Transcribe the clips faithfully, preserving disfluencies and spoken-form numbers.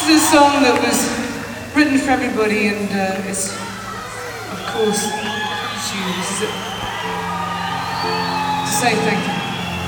This is a song that was written for everybody, and uh, it's, of course, you. This is it. To say thank you.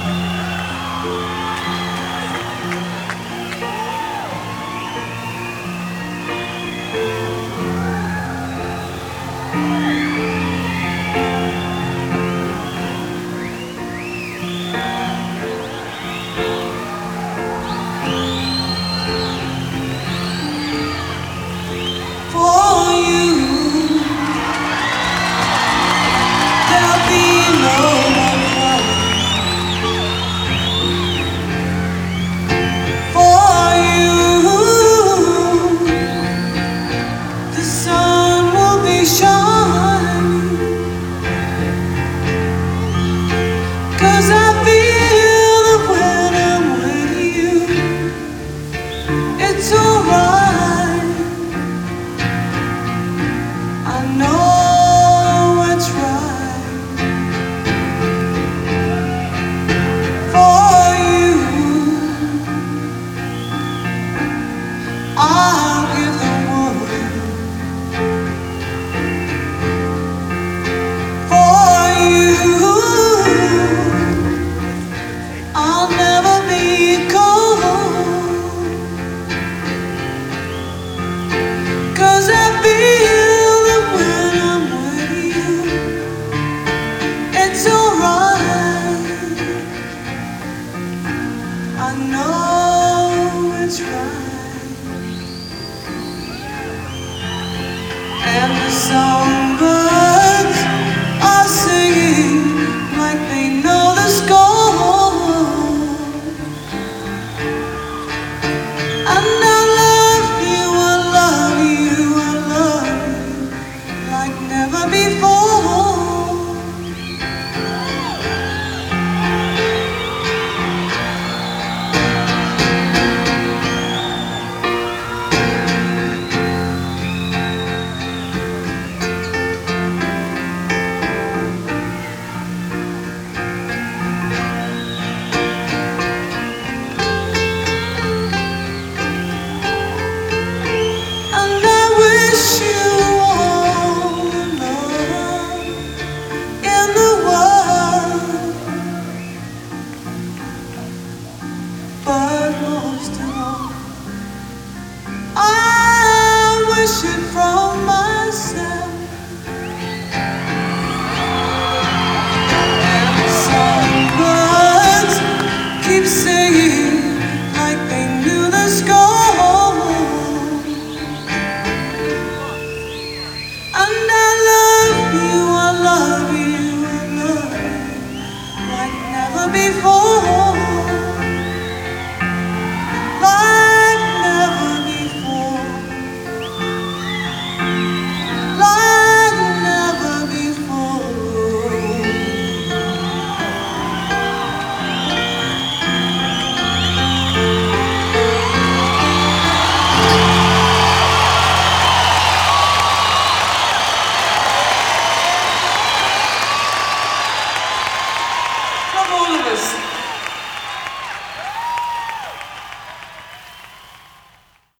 I know it's right, and the songbirds are singing like they know the score, and I love you, I love you, I love you like never before. But most of all, I wish it from